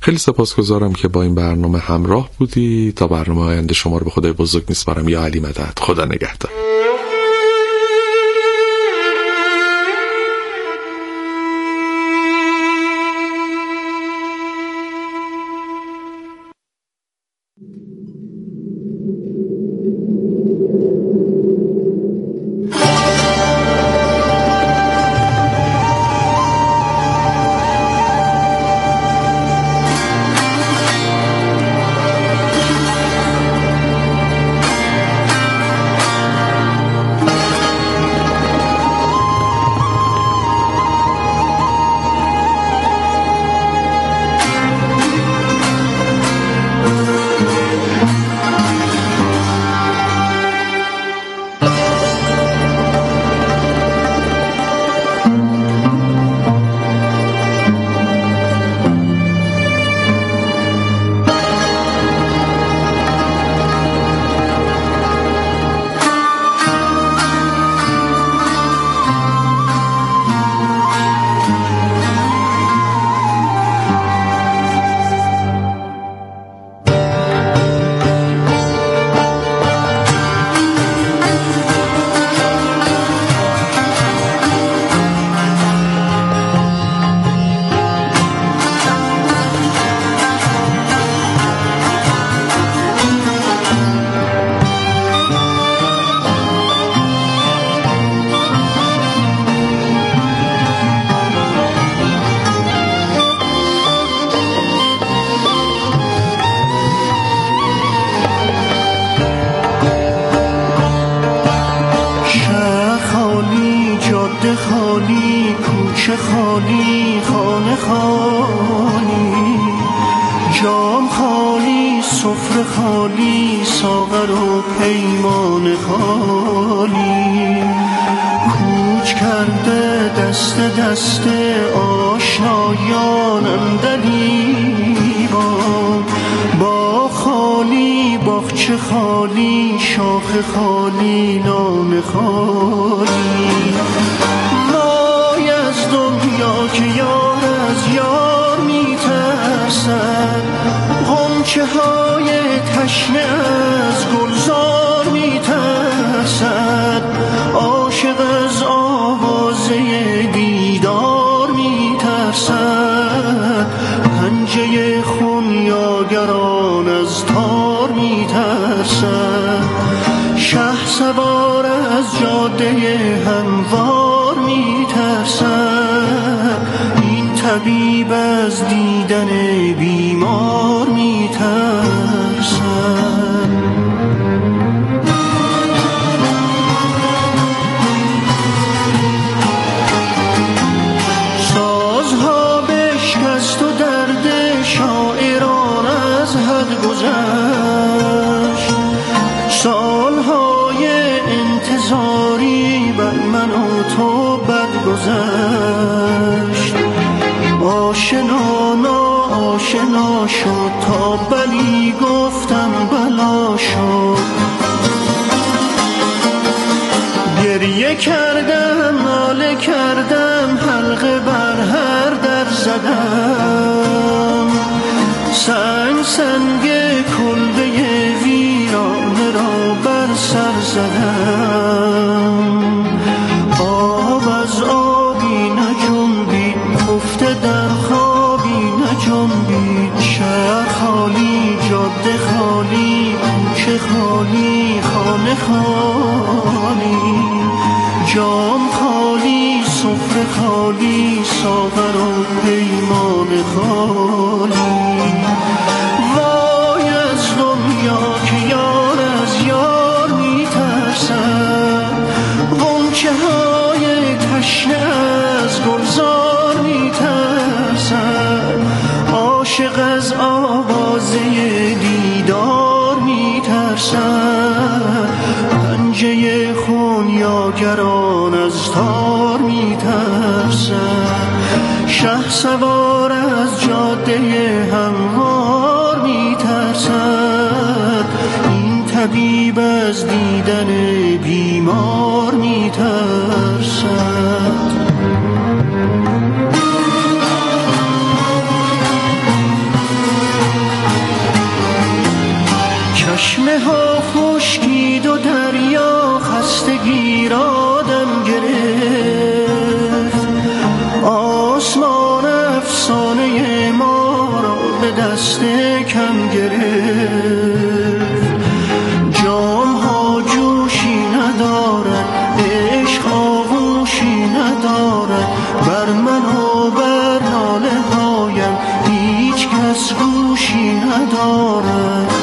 خیلی سپاسگزارم که با این برنامه همراه بودی. تا برنامه آینده شما رو به خدای بزرگ میسپارم. یا علی مدد. خدا نگهدار. سوار از جاده هموار میترسد، این طبیب از دیدن بیمار میترسد. به دست کم گرفت. جام ها جوشی ندارد، عشق آغوشی ندارد، بر من و بر ناله هایم هیچ کس گوشی ندارد.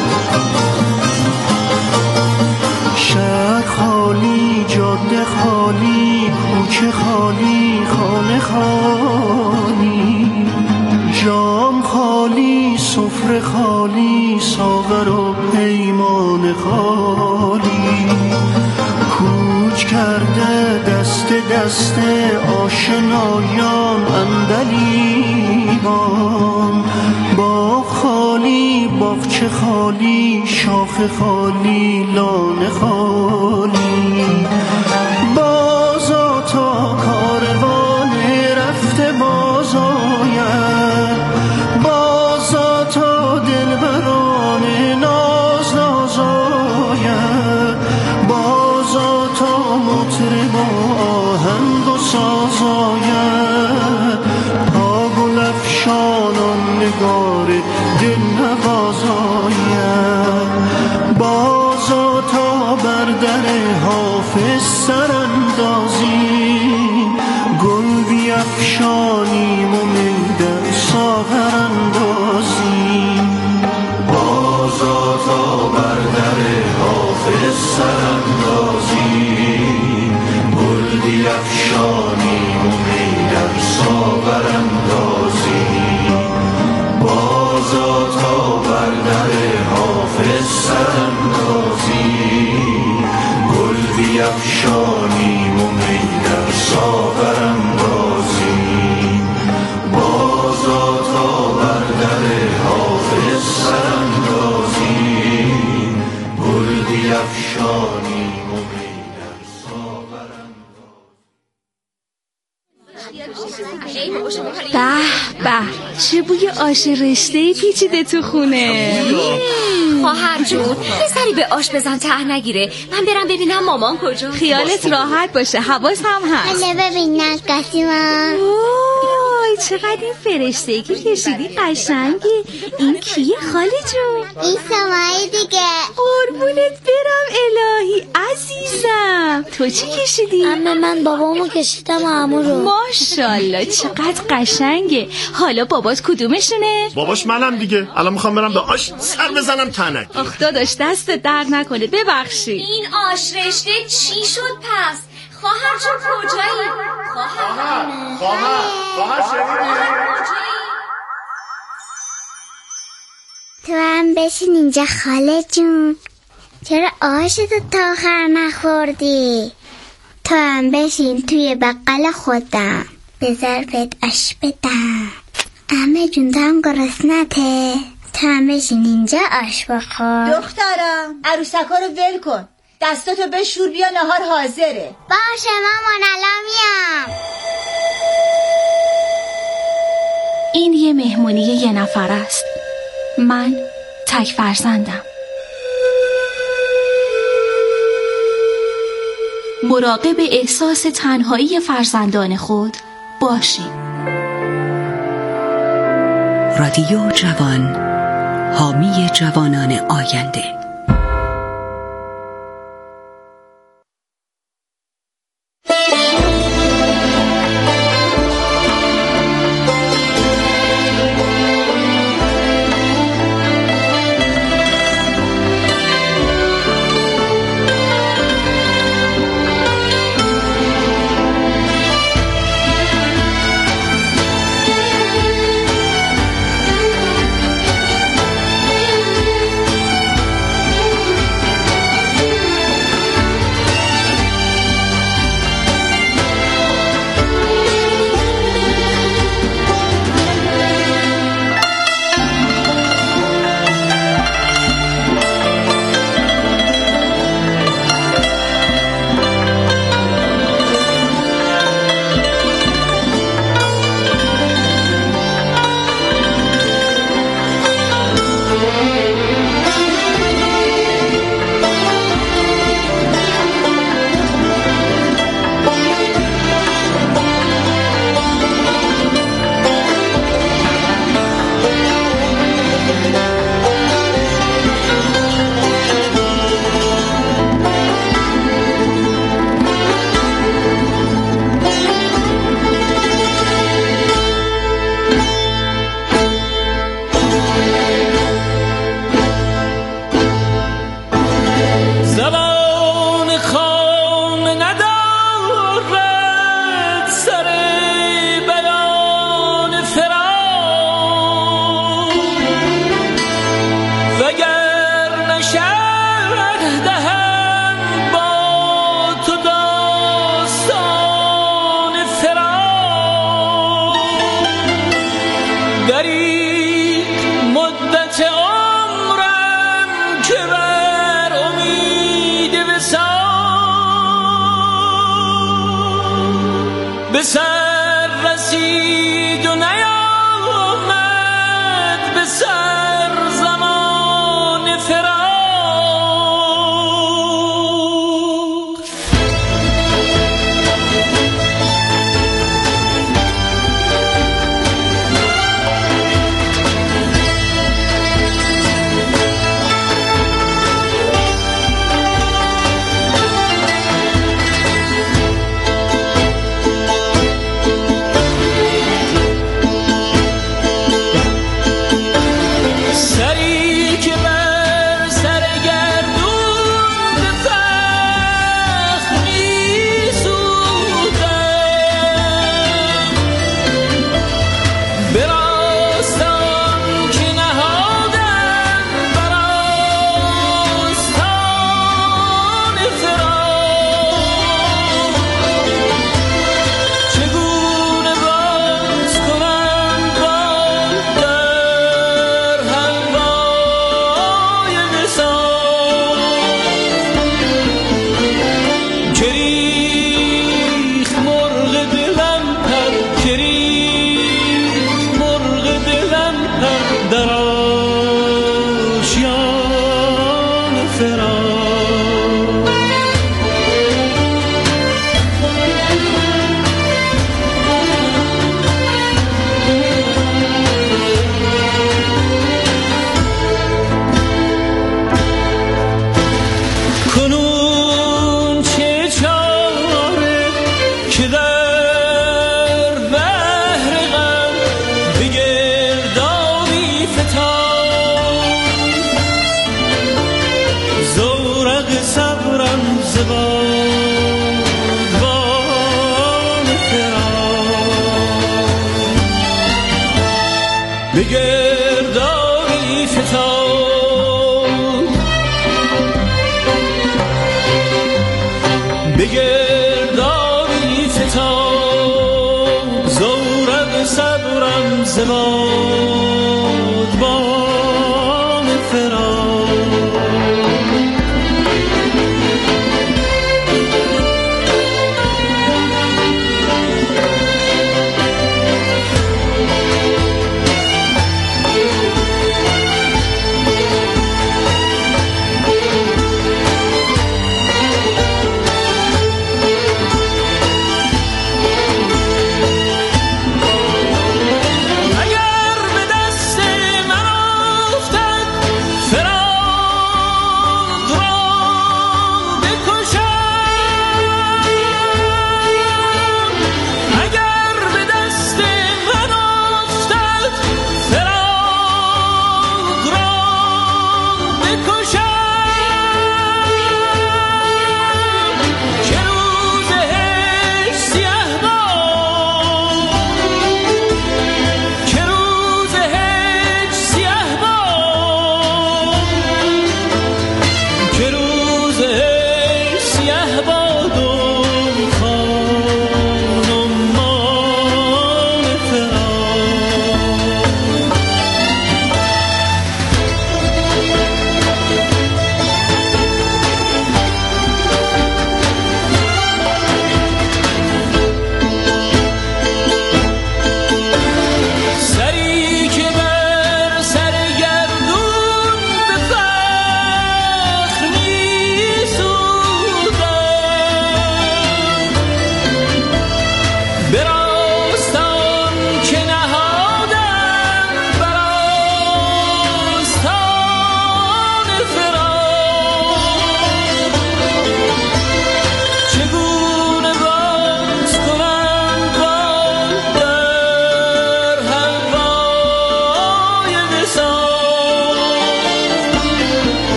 شهر خالی، جاده خالی، کوچه خالی، خانه خالی، جام خالی، سفره خالی، ساغر و پیمان خالی. کوچ کرده دست دست آشنایان عندلیبان، باغ خالی، باغچه خالی، شاخه خالی، لانه خالی. بازا تا کاروان رفته باز آید، بازا تا دلبران ناز ناز آید، بازا تا مطرب آهنگ و ساز آید، تا گل افشانان نگار دل نواز آید، بازا تا بر در حافظ سراندازیم، گل بیفشانیم و می در ساغر اندازیم. بازا تا بر در حافظ سراندازیم، گل بیفشانیم و می در ساغر اندازیم. بازا تا بر در حافظ سراندازیم، گل بیفشانیم و می در ساغر اندازیم. بازا تا بر در حافظ سراندازیم، گل بیفشانیم و می در ساغر اندازیم. به به، چه بوی آش رشته‌ای پیچیده تو خونه. خواهر جون یه سری به آش بزن ته نگیره، من برم ببینم مامان کجا. خیالت راحت باشه، حواس هم هست. حالا ببین نقاشیمم. وای چقدر این فرشته‌ای که کشیدی قشنگی. این کیه خاله جون؟ این سماعی دیگه. قربونت برم الهی عزیزم. تو چی کشیدی؟ عمه من بابامو کشیدم عمو رو. ماشاءالله چقدر قشنگه. حالا بابات کدومشونه؟ باباش منم دیگه. الان میخوام برم به آش سر بزنم تنک. آخ داداش دست در نکنه، ببخشید. این آش رشته چی شد پس؟ خواهر جون کجایی؟ خواهر شنیدی؟ تو هم بشین اینجا خاله جون. چرا آشتو تا آخر نخوردی؟ تو هم بشین توی بقل خودم، به ظرفت آش بدم. عمه جون تو هم گرسنته؟ تو هم بشین اینجا آش بخور. دخترم عروسکا رو ول کن، دستاتو بشور بیا نهار حاضره. باشه مامان الان میام. این یه مهمونی یه نفر است. من تک فرزندم. مراقب احساس تنهایی فرزندان خود باشید. رادیو جوان، حامی جوانان آینده. به سر رسید و نیامد به سر زمان فراق. به گردابی فتاد به گردابی فتاد زورق صبرم زباد بام فراق.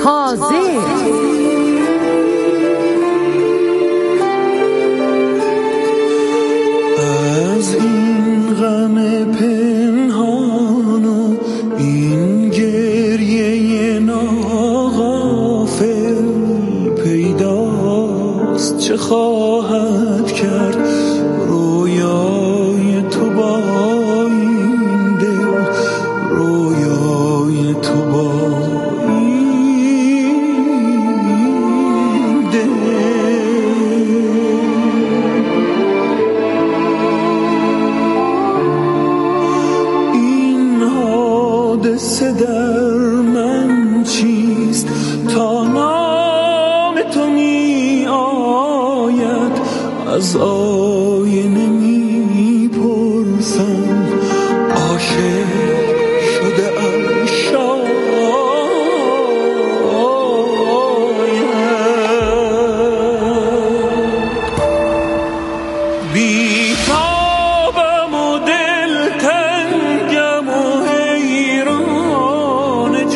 تازه. از این غم پنهان و این گریه ناغافل پیداست چه خواهد کرد رویای تو با این دل، رویای تو با این دل. این حادثه در من چیست تا نام تو می آید، از آینه می پرسم عاشق شده ام شاید. بیتابم و دلتنگم و حیران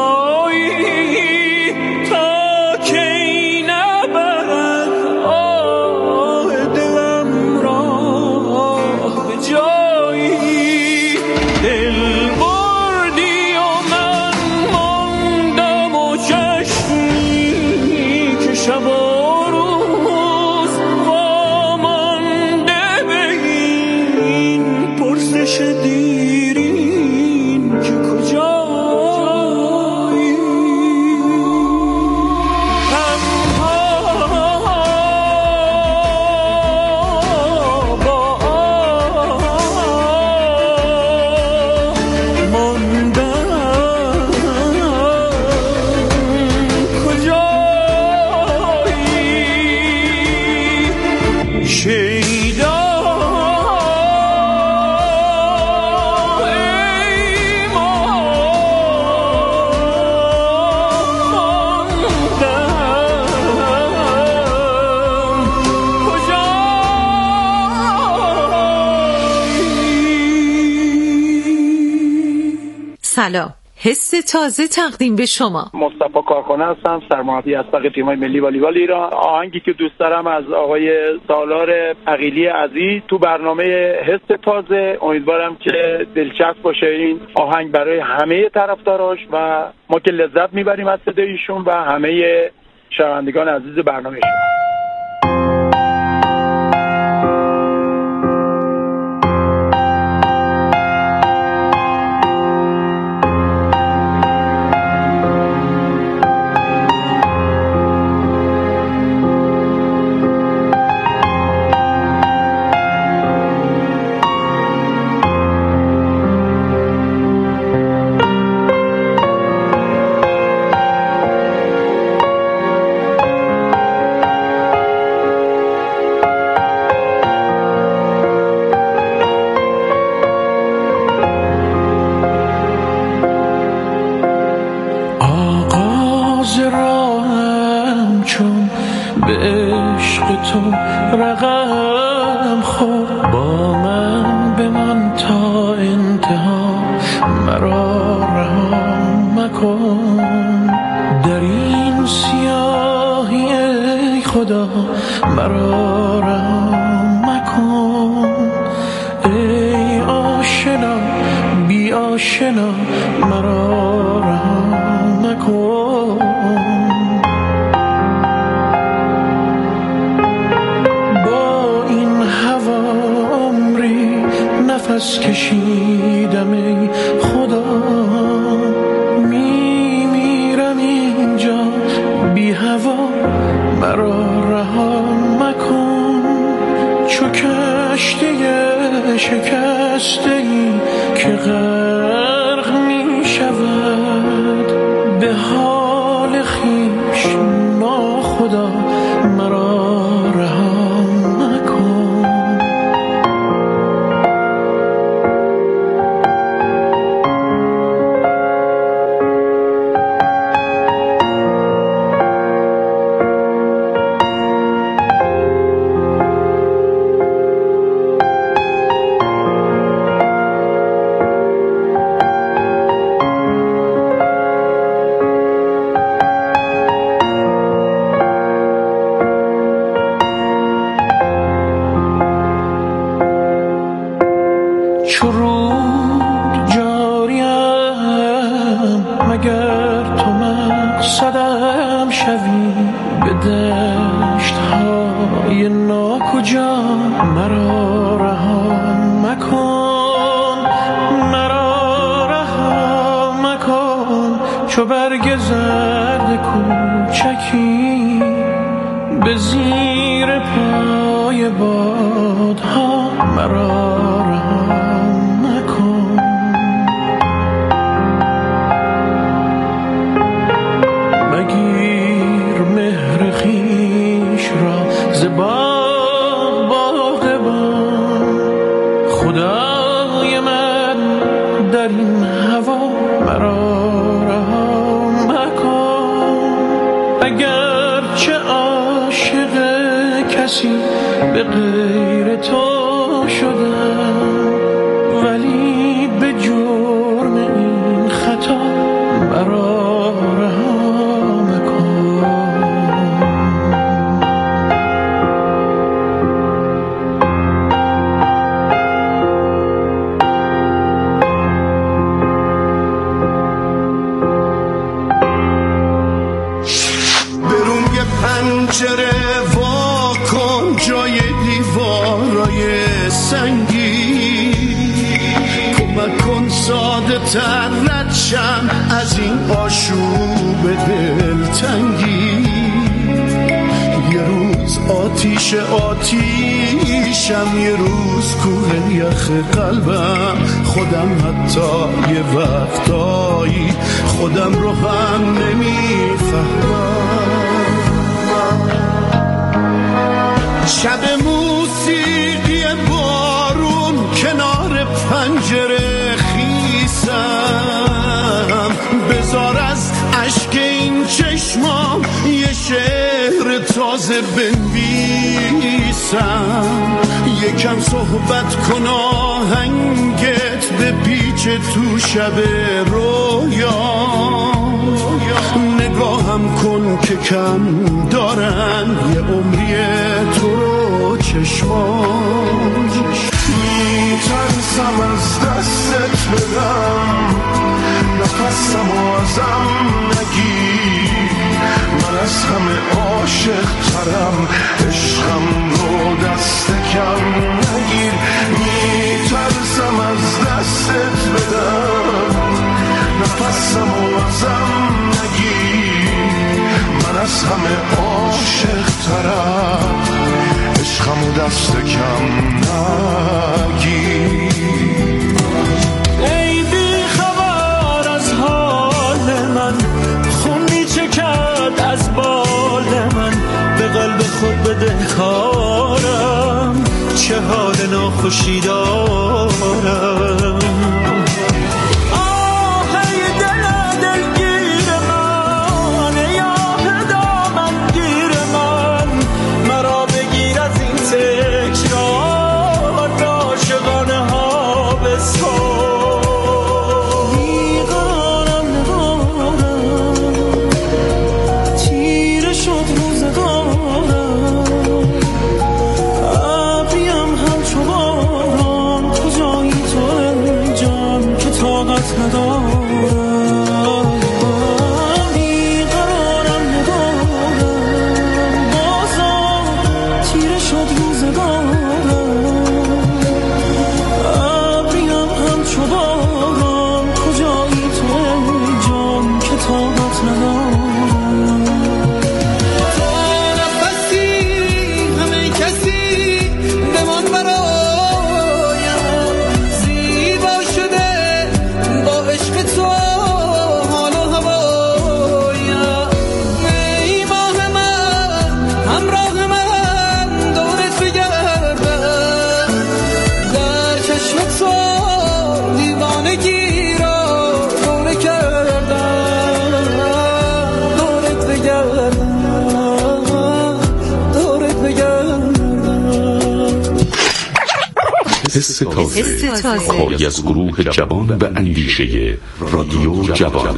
جدایی تا کی نبرد آه دلم راه به جایی. دل بردی و من ماندم و چشمی که شب و روز وامانده به این پرسش دیرین که کجایی. تنها با ماندم کجایی. شیدا ای کجایی. سلام، حس تازه تقدیم به شما. مصطفی کارخانه هستم، سرمربی اسبق تیم‌های ملی والیبال ایران. آهنگی که دوست دارم از آقای سالار عقیلی عزیز تو برنامه حس تازه. امیدوارم که دلچسب باشه این آهنگ برای همه طرفداراش و ما که لذت میبریم از صدای ایشون و همه شنوندگان عزیز برنامه شما. آغاز راهم چون به عشق تو رقم خورد، با من بمان تا انتها مرا رها مکن. در این سیاهی ای خدا مرا رها مکن. ای آشنا بی آشنا مرا رها مکن. با این هوا عمری نفس کشیدم ای خدا، میمیرم اینجا بی هوا مرا رها مکن. چو کشتی شکسته‌ای که غرق می شود، به حال خویش ناخدا مرا رها مکن. صدم شوی به دشت های ناکجا، مرا رها مکن، مرا رها مکن. چو برگ زرد کوچکی به زیر پای بادها، مرا رها مکن. مگیر مهر خویش را ز باغ باغبان، خدای من در این هوا، مرا رها مکن. اگر چه عاشق کسی به غیر تو شدم، ولی به جرم این خطا مرا رها مکن. برون یه پنجره واکن جای دیوارای سنگی، کمک کن ساده تر رد شم از این آشوب دلتنگی. یه روز آتیش آتیشم، یه روز کوه یخ قلبم، خودم حتی یه وقتایی خودم رو هم نمیفهمم. شب موسیقی بارون کنار پنجره خیسم، بذار از اشک این چشمام یه شعر تازه بنویسم. یکم صحبت کن آهنگت به پیچ تو شب رویا، نگاهم کن که کم دارن یه عمری تو رو چشمان. میترسم از دستت بدم، نفسم ازم نگیر، من از همه عاشق ترم، عشقم رو دست کم نگیر. میترسم از دستت بدم، نفسم ازم نگیر، من از همه عاشق ترم، عشقم رو دست کم نگیر. ای بی خبر از حال من، خون می چکد از بال من، به قلب خود بدهکارم، چه حال ناخوشی دارم. حس تازه کاری از گروه جوان به اندیشه رادیو جوان.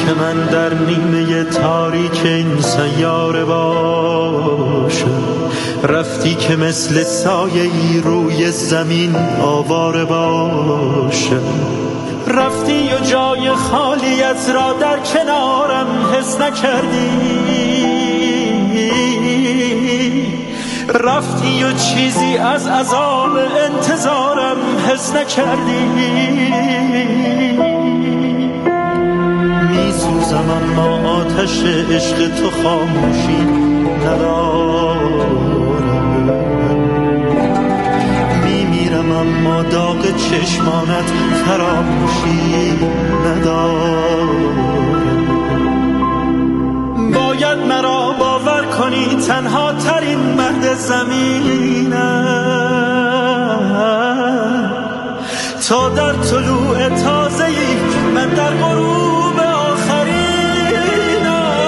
که من در نیمه تاریک این سیاره باشم، رفتی که مثل سایه‌ای روی زمین آواره باشم، رفتی و جای خالیت را در کنارم حس نکردی، رفتی و چیزی از عذاب انتظارم حس نکردی. میسوزم اما آتش عشق تو خاموشی ندارم، میمیرم اما داغ چشمانت فراموشی ندارم. باید مرا باور کنی تنها ترین مرد زمینم، تا در طلوع تازه‌ای من در غروب آخرینم.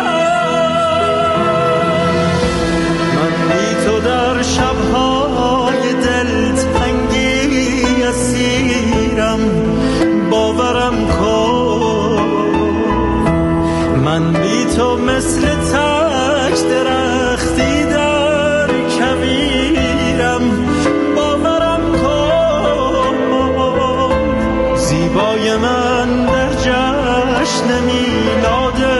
من بی تو در شب‌های دلتنگی اسیرم، باورم کن. من بی تو مثل تک درختی در کویرم، باورم کن. زیبای من در جشن میلاد